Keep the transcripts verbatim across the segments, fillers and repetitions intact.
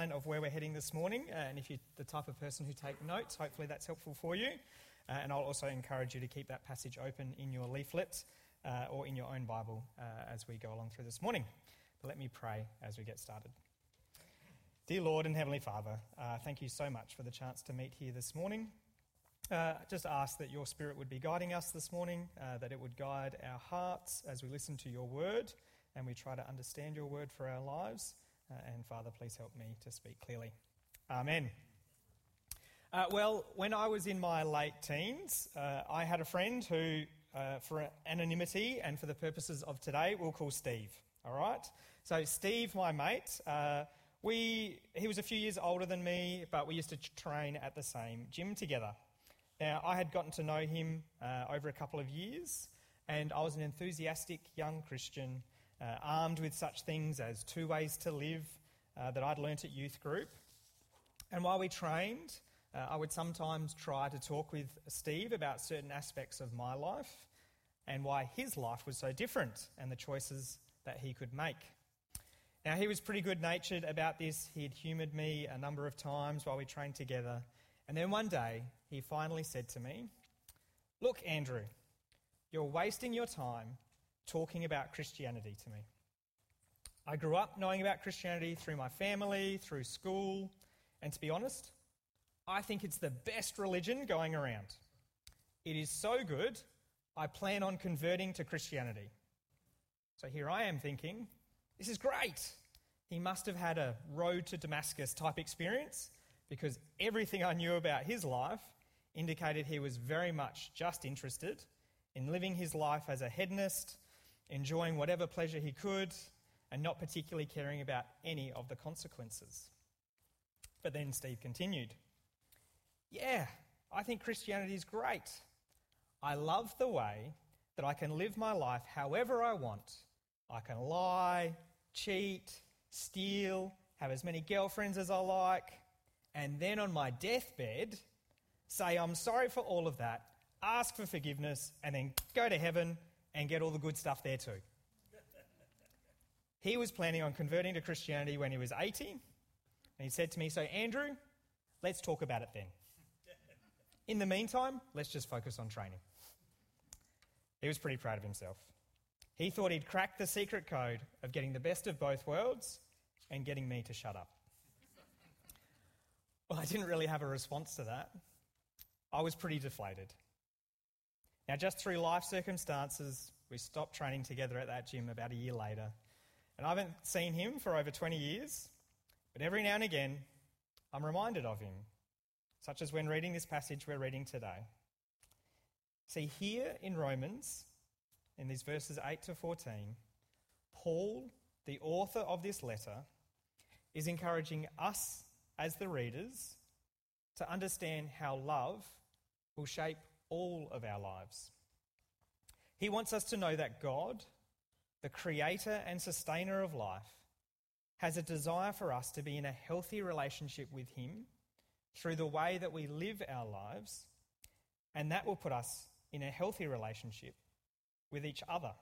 outline of where we're heading this morning. Uh, and if you're the type of person who take notes, hopefully that's helpful for you. Uh, and I'll also encourage you to keep that passage open in your leaflet uh, or in your own Bible uh, as we go along through this morning. But let me pray as we get started. Dear Lord and Heavenly Father, uh, thank you so much for the chance to meet here this morning. Uh, just ask that your Spirit would be guiding us this morning, uh, that it would guide our hearts as we listen to your word and we try to understand your word for our lives. Uh, and Father, please help me to speak clearly. Amen. Uh, well, when I was in my late teens, uh, I had a friend who, uh, for anonymity and for the purposes of today, we'll call Steve. All right? So Steve, my mate, uh, we he was a few years older than me, but we used to train at the same gym together. Now, I had gotten to know him uh, over a couple of years, and I was an enthusiastic young Christian, uh, armed with such things as two ways to live uh, that I'd learnt at youth group. And while we trained, uh, I would sometimes try to talk with Steve about certain aspects of my life and why his life was so different and the choices that he could make. Now, he was pretty good-natured about this. He'd humoured me a number of times while we trained together. And then one day, he finally said to me, "Look, Andrew, you're wasting your time talking about Christianity to me. I grew up knowing about Christianity through my family, through school, and to be honest, I think it's the best religion going around. It is so good, I plan on converting to Christianity." So here I am thinking, this is great. He must have had a road to Damascus type experience, because everything I knew about his life indicated he was very much just interested in living his life as a hedonist, enjoying whatever pleasure he could, and not particularly caring about any of the consequences. But then Steve continued, "Yeah, I think Christianity is great. I love the way that I can live my life however I want. I can lie, cheat, steal, have as many girlfriends as I like, and then on my deathbed, say I'm sorry for all of that, ask for forgiveness, and then go to heaven and get all the good stuff there too." He was planning on converting to Christianity when he was eighty, and he said to me, "So Andrew, let's talk about it then. In the meantime, let's just focus on training." He was pretty proud of himself. He thought he'd cracked the secret code of getting the best of both worlds and getting me to shut up. Well, I didn't really have a response to that. I was pretty deflated. Now, just through life circumstances, we stopped training together at that gym about a year later. And I haven't seen him for over twenty years, but every now and again, I'm reminded of him, such as when reading this passage we're reading today. See, here in Romans, in these verses eight to fourteen, Paul, the author of this letter, is encouraging us as the readers to understand how love will shape all of our lives. He wants us to know that God, the creator and sustainer of life, has a desire for us to be in a healthy relationship with him through the way that we live our lives, and that will put us in a healthy relationship with each other.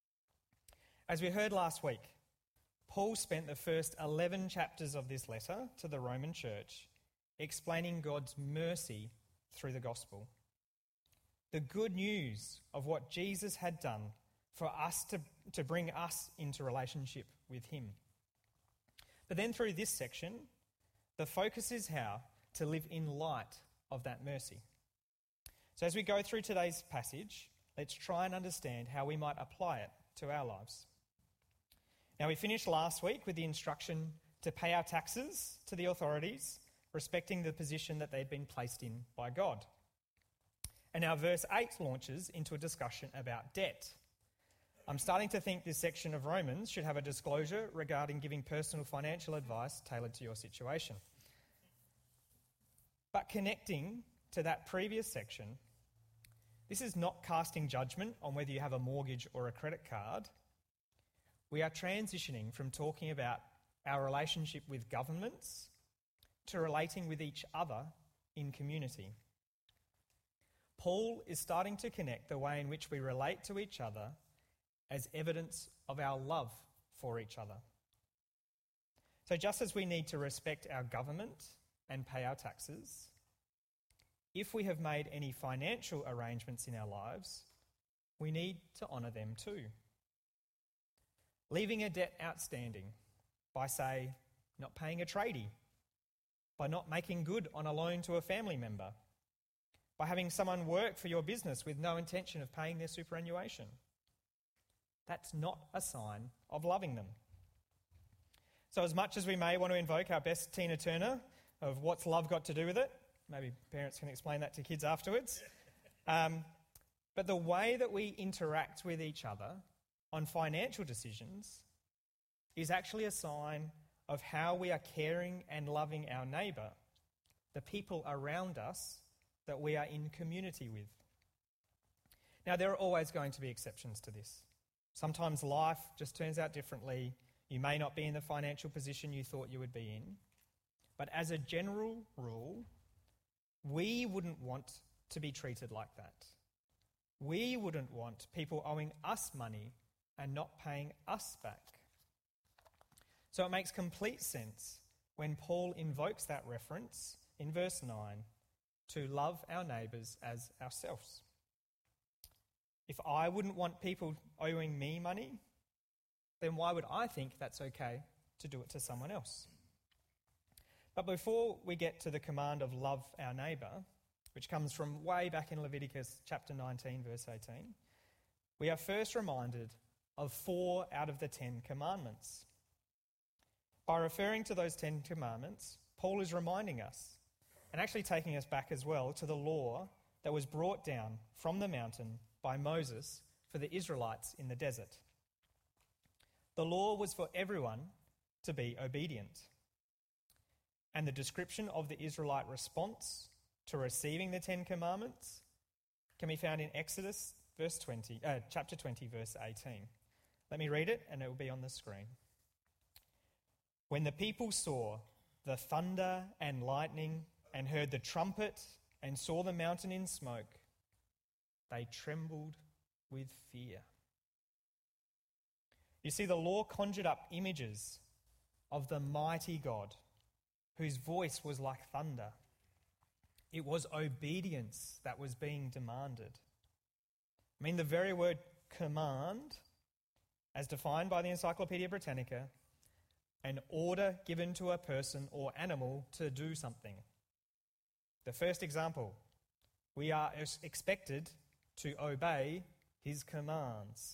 As we heard last week, Paul spent the first eleven chapters of this letter to the Roman church explaining God's mercy through the gospel. The good news of what Jesus had done for us to, to bring us into relationship with him. But then through this section, the focus is how to live in light of that mercy. So as we go through today's passage, let's try and understand how we might apply it to our lives. Now, we finished last week with the instruction to pay our taxes to the authorities, respecting the position that they'd been placed in by God. And now verse eight launches into a discussion about debt. I'm starting to think this section of Romans should have a disclosure regarding giving personal financial advice tailored to your situation. But connecting to that previous section, this is not casting judgment on whether you have a mortgage or a credit card. We are transitioning from talking about our relationship with governments to relating with each other in community. Paul is starting to connect the way in which we relate to each other as evidence of our love for each other. So just as we need to respect our government and pay our taxes, if we have made any financial arrangements in our lives, we need to honour them too. Leaving a debt outstanding by, say, not paying a tradie, by not making good on a loan to a family member, by having someone work for your business with no intention of paying their superannuation. That's not a sign of loving them. So as much as we may want to invoke our best Tina Turner of what's love got to do with it, maybe parents can explain that to kids afterwards, um, but the way that we interact with each other on financial decisions is actually a sign of how we are caring and loving our neighbour, the people around us that we are in community with. Now, there are always going to be exceptions to this. Sometimes life just turns out differently. You may not be in the financial position you thought you would be in. But as a general rule, we wouldn't want to be treated like that. We wouldn't want people owing us money and not paying us back. So it makes complete sense when Paul invokes that reference in verse nine to love our neighbours as ourselves. If I wouldn't want people owing me money, then why would I think that's okay to do it to someone else? But before we get to the command of love our neighbour, which comes from way back in Leviticus chapter nineteen, verse eighteen, we are first reminded of four out of the Ten Commandments. By referring to those Ten Commandments, Paul is reminding us, and actually taking us back as well, to the law that was brought down from the mountain by Moses for the Israelites in the desert. The law was for everyone to be obedient. And the description of the Israelite response to receiving the Ten Commandments can be found in Exodus verse twenty, uh, chapter twenty, verse eighteen. Let me read it, and it will be on the screen. When the people saw the thunder and lightning and heard the trumpet and saw the mountain in smoke, they trembled with fear. You see, the law conjured up images of the mighty God, whose voice was like thunder. It was obedience that was being demanded. I mean, the very word command, as defined by the Encyclopaedia Britannica, an order given to a person or animal to do something. The first example, we are expected to obey his commands.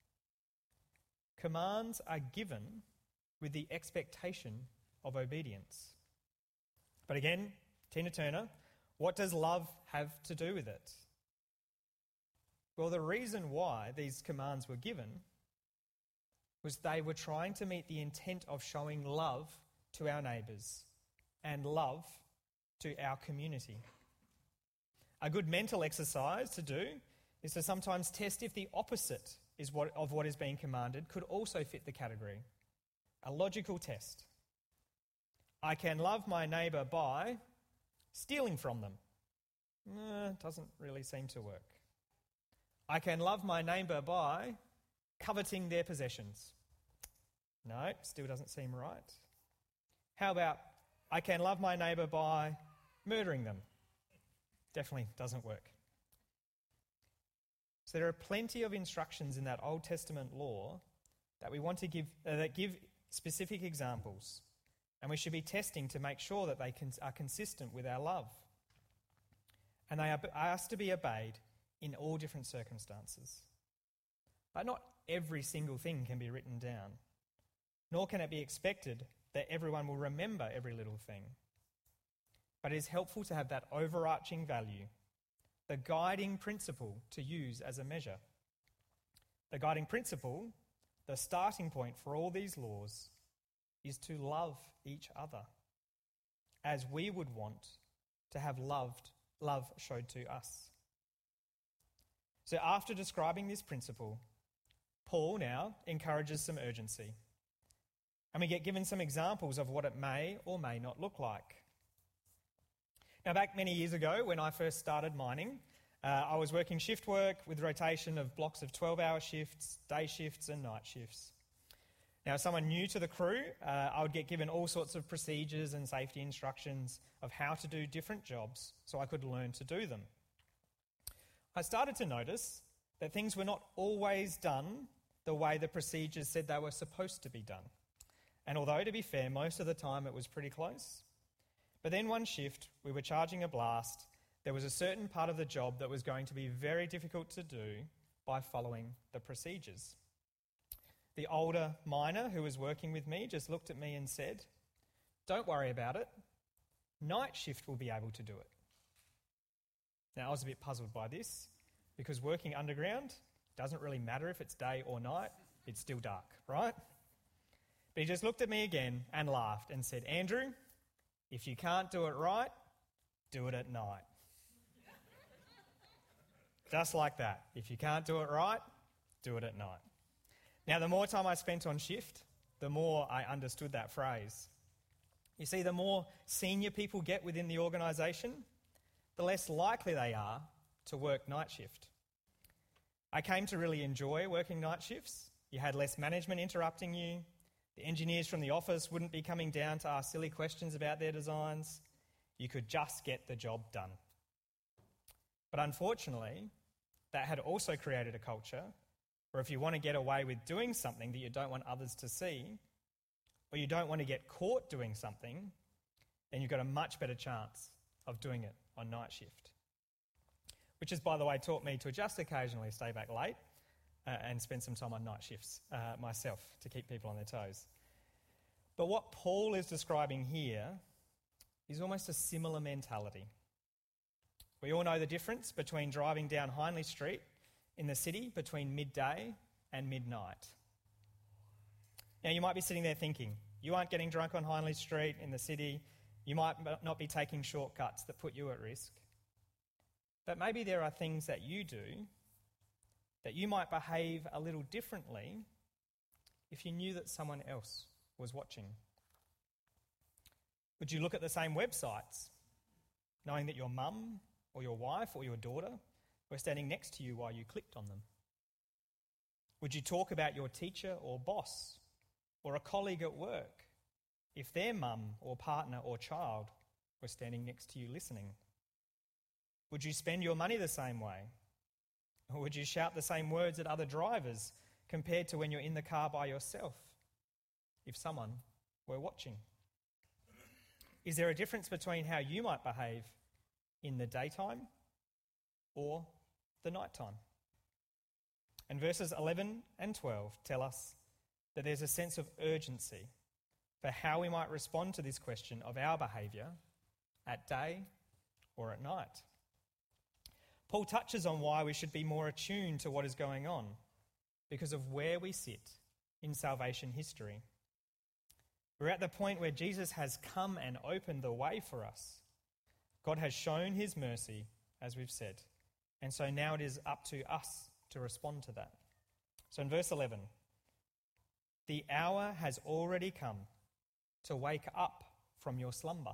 Commands are given with the expectation of obedience. But again, Tina Turner, what does love have to do with it? Well, the reason why these commands were given was they were trying to meet the intent of showing love to our neighbours and love to our community. A good mental exercise to do is to sometimes test if the opposite is what, of what is being commanded could also fit the category. A logical test. I can love my neighbour by stealing from them. Eh, doesn't really seem to work. I can love my neighbour by coveting their possessions. No, still doesn't seem right. How about I can love my neighbour by murdering them? Definitely doesn't work. So there are plenty of instructions in that Old Testament law that we want to give, uh, that give specific examples, and we should be testing to make sure that they can, are consistent with our love. And they are asked to be obeyed in all different circumstances. But not every single thing can be written down, nor can it be expected that everyone will remember every little thing. But it is helpful to have that overarching value, the guiding principle to use as a measure. The guiding principle, the starting point for all these laws, is to love each other as we would want to have loved, love showed to us. So after describing this principle, Paul now encourages some urgency. And we get given some examples of what it may or may not look like. Now, back many years ago, when I first started mining, uh, I was working shift work with rotation of blocks of twelve-hour shifts, day shifts and night shifts. Now, as someone new to the crew, uh, I would get given all sorts of procedures and safety instructions of how to do different jobs so I could learn to do them. I started to notice that things were not always done the way the procedures said they were supposed to be done. And although, to be fair, most of the time it was pretty close. But then one shift, we were charging a blast. There was a certain part of the job that was going to be very difficult to do by following the procedures. The older miner who was working with me just looked at me and said, "Don't worry about it. Night shift will be able to do it." Now, I was a bit puzzled by this because working underground doesn't really matter if it's day or night. It's still dark, right? But he just looked at me again and laughed and said, "Andrew, if you can't do it right, do it at night." Just like that. If you can't do it right, do it at night. Now, the more time I spent on shift, the more I understood that phrase. You see, the more senior people get within the organisation, the less likely they are to work night shift. I came to really enjoy working night shifts. You had less management interrupting you. The engineers from the office wouldn't be coming down to ask silly questions about their designs. You could just get the job done. But unfortunately, that had also created a culture where if you want to get away with doing something that you don't want others to see, or you don't want to get caught doing something, then you've got a much better chance of doing it on night shift. Which has, by the way, taught me to just occasionally stay back late uh, and spend some time on night shifts uh, myself to keep people on their toes. But what Paul is describing here is almost a similar mentality. We all know the difference between driving down Hindley Street in the city between midday and midnight. Now, you might be sitting there thinking, you aren't getting drunk on Hindley Street in the city, you might not be taking shortcuts that put you at risk. But maybe there are things that you do that you might behave a little differently if you knew that someone else was watching. Would you look at the same websites, knowing that your mum or your wife or your daughter were standing next to you while you clicked on them? Would you talk about your teacher or boss or a colleague at work if their mum or partner or child were standing next to you listening? Would you spend your money the same way? Or would you shout the same words at other drivers compared to when you're in the car by yourself if someone were watching? Is there a difference between how you might behave in the daytime or the nighttime? And verses eleven and twelve tell us that there's a sense of urgency for how we might respond to this question of our behaviour at day or at night. Paul touches on why we should be more attuned to what is going on because of where we sit in salvation history. We're at the point where Jesus has come and opened the way for us. God has shown his mercy, as we've said, and so now it is up to us to respond to that. So in verse eleven, the hour has already come to wake up from your slumber.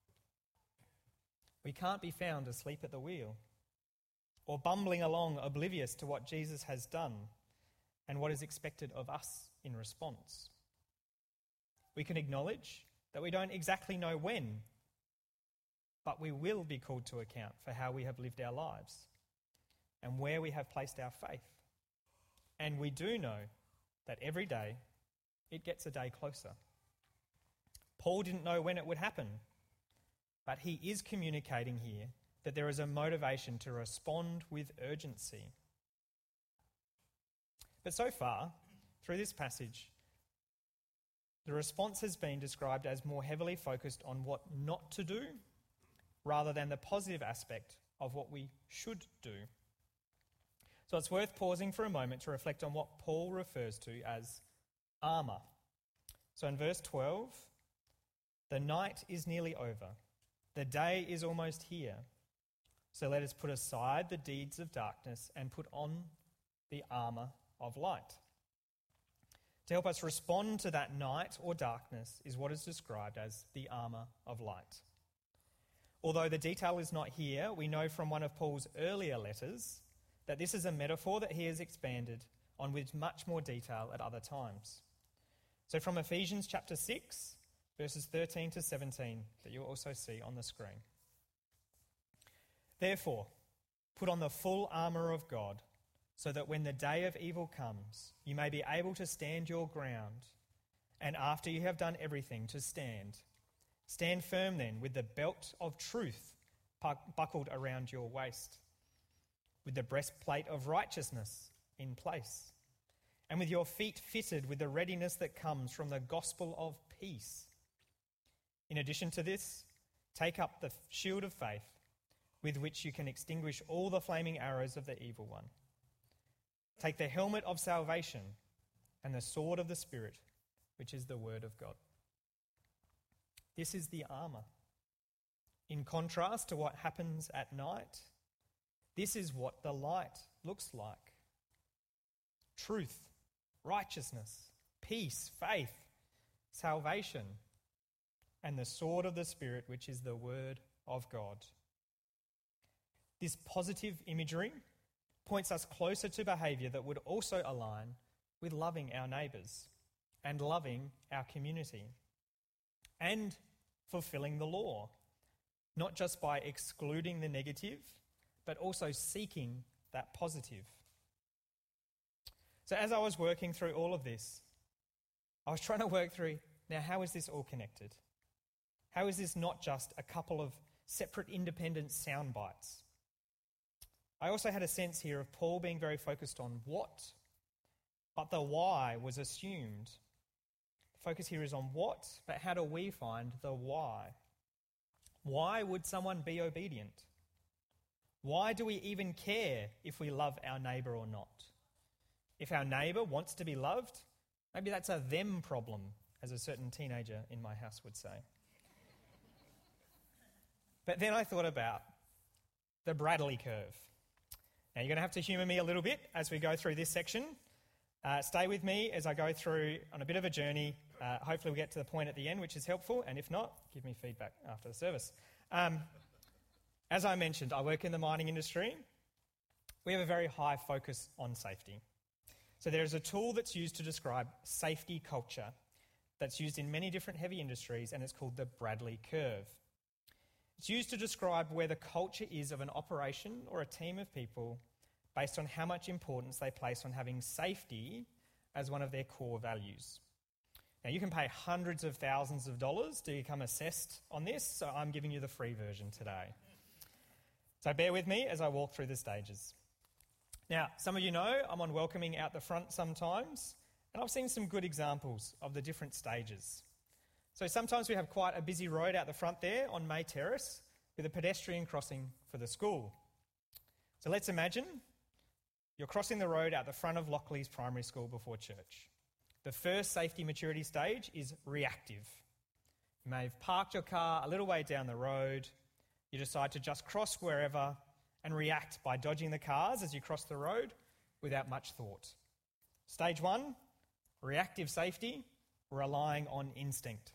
We can't be found asleep at the wheel or bumbling along oblivious to what Jesus has done and what is expected of us in response. We can acknowledge that we don't exactly know when, but we will be called to account for how we have lived our lives and where we have placed our faith. And we do know that every day it gets a day closer. Paul didn't know when it would happen, but he is communicating here that there is a motivation to respond with urgency. But so far, through this passage, the response has been described as more heavily focused on what not to do rather than the positive aspect of what we should do. So it's worth pausing for a moment to reflect on what Paul refers to as armour. So in verse twelve, the night is nearly over. The day is almost here. So let us put aside the deeds of darkness and put on the armour of light. To help us respond to that night or darkness is what is described as the armour of light. Although the detail is not here, we know from one of Paul's earlier letters that this is a metaphor that he has expanded on with much more detail at other times. So from Ephesians chapter six, verses thirteen to seventeen, that you'll also see on the screen. Therefore, put on the full armour of God, so that when the day of evil comes, you may be able to stand your ground, and after you have done everything, to stand. Stand firm then, with the belt of truth buckled around your waist, with the breastplate of righteousness in place, and with your feet fitted with the readiness that comes from the gospel of peace. In addition to this, take up the shield of faith, with which you can extinguish all the flaming arrows of the evil one. Take the helmet of salvation and the sword of the Spirit, which is the word of God. This is the armour. In contrast to what happens at night, this is what the light looks like. Truth, righteousness, peace, faith, salvation, and the sword of the Spirit, which is the word of God. This positive imagery points us closer to behaviour that would also align with loving our neighbours and loving our community and fulfilling the law, not just by excluding the negative, but also seeking that positive. So as I was working through all of this, I was trying to work through, now how is this all connected? How is this not just a couple of separate independent sound bites? I also had a sense here of Paul being very focused on what, but the why was assumed. The focus here is on what, but how do we find the why? Why would someone be obedient? Why do we even care if we love our neighbour or not? If our neighbour wants to be loved, maybe that's a them problem, as a certain teenager in my house would say. But then I thought about the Bradley curve. Now, you're going to have to humour me a little bit as we go through this section. Uh, stay with me as I go through on a bit of a journey. Uh, hopefully we'll get to the point at the end, which is helpful, and if not, give me feedback after the service. Um, as I mentioned, I work in the mining industry. We have a very high focus on safety. So there is a tool that's used to describe safety culture that's used in many different heavy industries, and it's called the Bradley curve. It's used to describe where the culture is of an operation or a team of people based on how much importance they place on having safety as one of their core values. Now, you can pay hundreds of thousands of dollars to become assessed on this, so I'm giving you the free version today. So bear with me as I walk through the stages. Now, some of you know I'm on welcoming out the front sometimes, and I've seen some good examples of the different stages. So sometimes we have quite a busy road out the front there on May Terrace with a pedestrian crossing for the school. So let's imagine you're crossing the road out the front of Lockleys Primary School before church. The first safety maturity stage is reactive. You may have parked your car a little way down the road. You decide to just cross wherever and react by dodging the cars as you cross the road without much thought. Stage one, reactive safety, relying on instinct.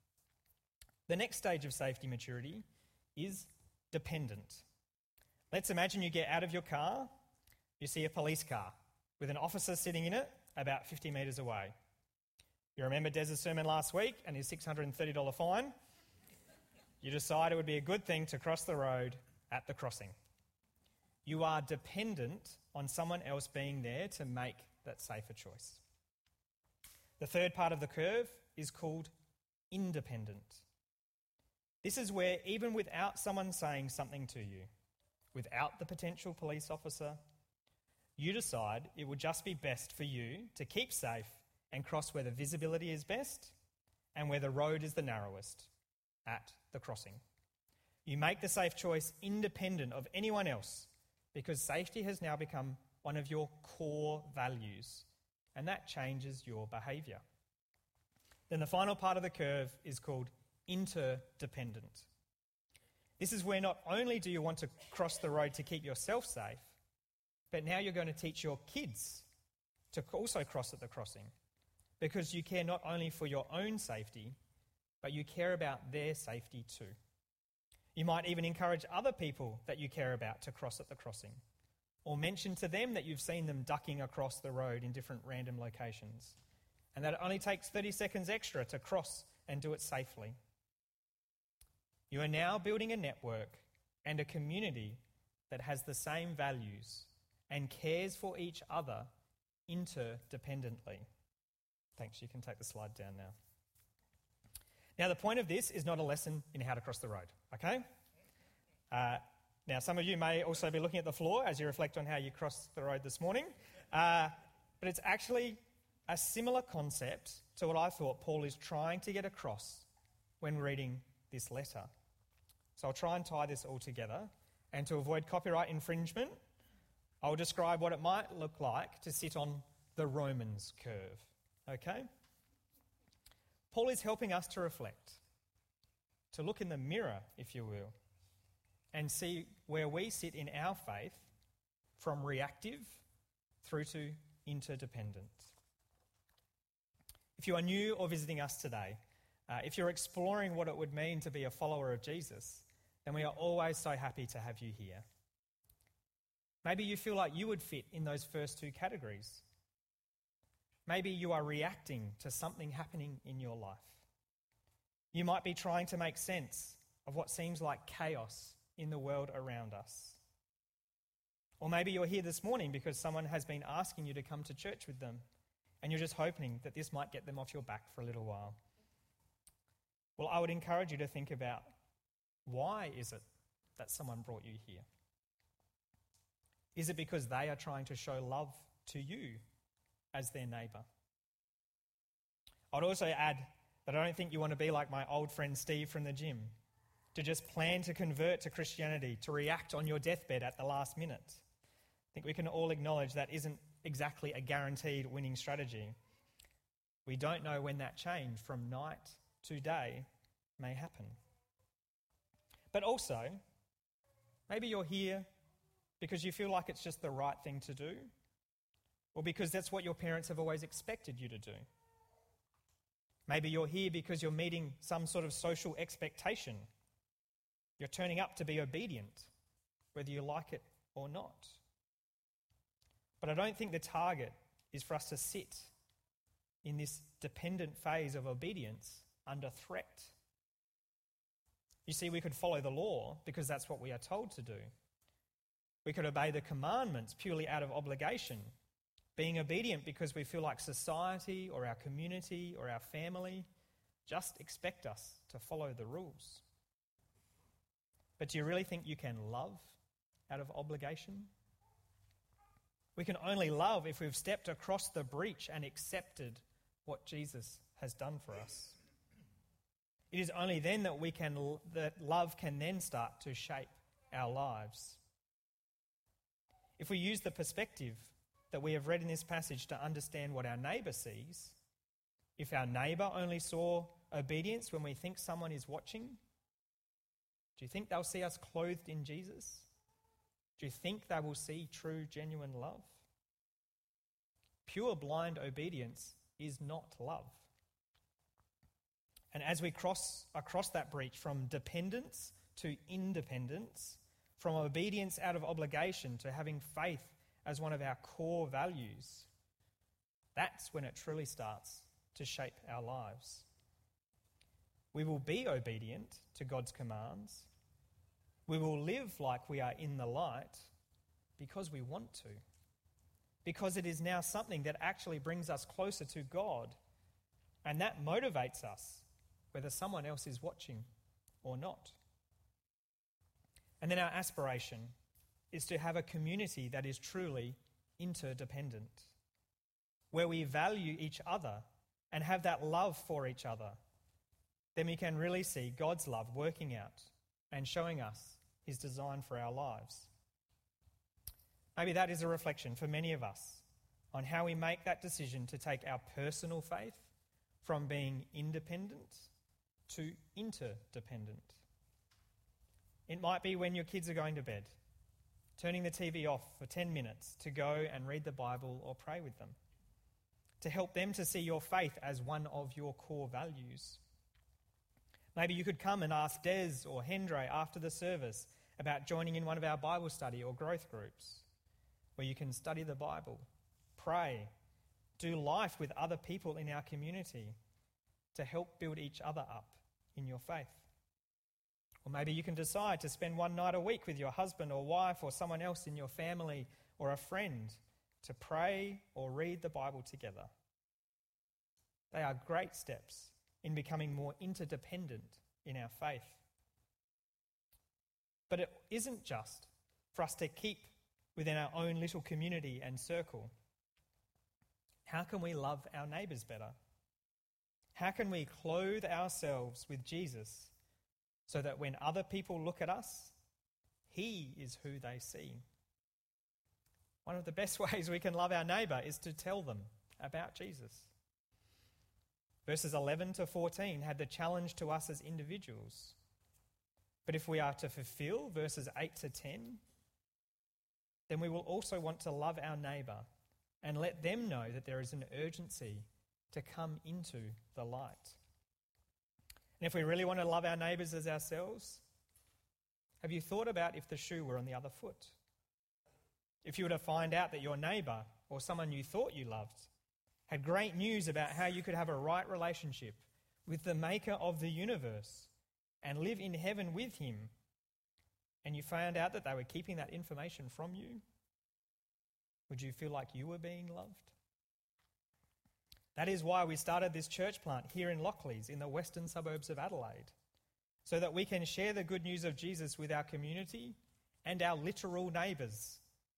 The next stage of safety maturity is dependent. Let's imagine you get out of your car, you see a police car with an officer sitting in it about fifty metres away. You remember Des's sermon last week and his six hundred thirty dollars fine? You decide it would be a good thing to cross the road at the crossing. You are dependent on someone else being there to make that safer choice. The third part of the curve is called independent. This is where, even without someone saying something to you, without the potential police officer, you decide it would just be best for you to keep safe and cross where the visibility is best and where the road is the narrowest, at the crossing. You make the safe choice independent of anyone else because safety has now become one of your core values, and that changes your behaviour. Then the final part of the curve is called interdependent. This is where not only do you want to cross the road to keep yourself safe, but now you're going to teach your kids to also cross at the crossing because you care not only for your own safety, but you care about their safety too. You might even encourage other people that you care about to cross at the crossing, or mention to them that you've seen them ducking across the road in different random locations. and that it only takes thirty seconds extra to cross and do it safely. You are now building a network and a community that has the same values and cares for each other interdependently. Thanks, you can take the slide down now. Now, the point of this is not a lesson in how to cross the road, okay? Uh, now, some of you may also be looking at the floor as you reflect on how you crossed the road this morning, uh, but it's actually a similar concept to what I thought Paul is trying to get across when reading this letter. So I'll try and tie this all together, and to avoid copyright infringement, I'll describe what it might look like to sit on the Romans curve, okay? Paul is helping us to reflect, to look in the mirror, if you will, and see where we sit in our faith from reactive through to interdependent. If you are new or visiting us today, uh, if you're exploring what it would mean to be a follower of Jesus, then we are always so happy to have you here. Maybe you feel like you would fit in those first two categories. Maybe you are reacting to something happening in your life. You might be trying to make sense of what seems like chaos in the world around us. Or maybe you're here this morning because someone has been asking you to come to church with them, and you're just hoping that this might get them off your back for a little while. Well, I would encourage you to think about, why is it that someone brought you here? Is it because they are trying to show love to you as their neighbour? I'd also add that I don't think you want to be like my old friend Steve from the gym, to just plan to convert to Christianity, to react on your deathbed at the last minute. I think we can all acknowledge that isn't exactly a guaranteed winning strategy. We don't know when that change from night to day may happen. But also, maybe you're here because you feel like it's just the right thing to do, or because that's what your parents have always expected you to do. Maybe you're here because you're meeting some sort of social expectation. You're turning up to be obedient, whether you like it or not. But I don't think the target is for us to sit in this dependent phase of obedience under threat. You see, we could follow the law because that's what we are told to do. We could obey the commandments purely out of obligation, being obedient because we feel like society or our community or our family just expect us to follow the rules. But do you really think you can love out of obligation? We can only love if we've stepped across the breach and accepted what Jesus has done for us. It is only then that we can that love can then start to shape our lives. If we use the perspective that we have read in this passage to understand what our neighbour sees, if our neighbour only saw obedience when we think someone is watching, do you think they'll see us clothed in Jesus? Do you think they will see true, genuine love? Pure blind obedience is not love. And as we cross across that breach from dependence to independence, from obedience out of obligation to having faith as one of our core values, that's when it truly starts to shape our lives. We will be obedient to God's commands. We will live like we are in the light because we want to, because it is now something that actually brings us closer to God, and that motivates us whether someone else is watching or not. And then our aspiration is to have a community that is truly interdependent, where we value each other and have that love for each other. Then we can really see God's love working out and showing us his design for our lives. Maybe that is a reflection for many of us on how we make that decision to take our personal faith from being independent to interdependent. It might be when your kids are going to bed, turning the T V off for ten minutes to go and read the Bible or pray with them, to help them to see your faith as one of your core values. Maybe you could come and ask Des or Hendra after the service about joining in one of our Bible study or growth groups, where you can study the Bible, pray, do life with other people in our community to help build each other up in your faith. Or maybe you can decide to spend one night a week with your husband or wife or someone else in your family or a friend to pray or read the Bible together. They are great steps in becoming more interdependent in our faith. But it isn't just for us to keep within our own little community and circle. How can we love our neighbours better? How can we clothe ourselves with Jesus so that when other people look at us, he is who they see? One of the best ways we can love our neighbour is to tell them about Jesus. Verses eleven to fourteen had the challenge to us as individuals. But if we are to fulfill verses eight to ten, then we will also want to love our neighbour and let them know that there is an urgency to come into the light. And if we really want to love our neighbours as ourselves, have you thought about if the shoe were on the other foot? If you were to find out that your neighbour or someone you thought you loved had great news about how you could have a right relationship with the maker of the universe and live in heaven with him, and you found out that they were keeping that information from you, would you feel like you were being loved? That is why we started this church plant here in Lockleys in the western suburbs of Adelaide, so that we can share the good news of Jesus with our community and our literal neighbours.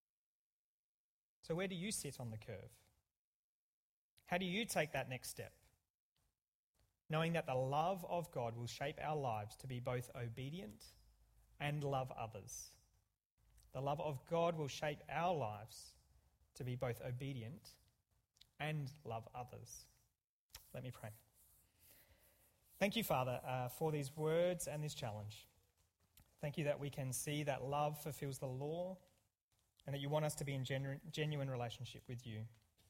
So where do you sit on the curve? How do you take that next step? Knowing that the love of God will shape our lives to be both obedient and love others. The love of God will shape our lives to be both obedient and love others. Let me pray. Thank you, Father, uh, for these words and this challenge. Thank you that we can see that love fulfills the law and that you want us to be in genu- genuine relationship with you.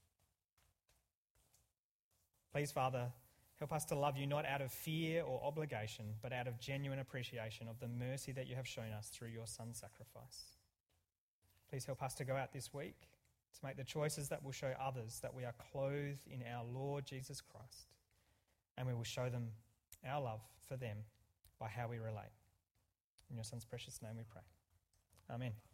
Please, Father, help us to love you not out of fear or obligation, but out of genuine appreciation of the mercy that you have shown us through your Son's sacrifice. Please help us to go out this week to make the choices that will show others that we are clothed in our Lord Jesus Christ, and we will show them our love for them by how we relate. In your Son's precious name we pray. Amen.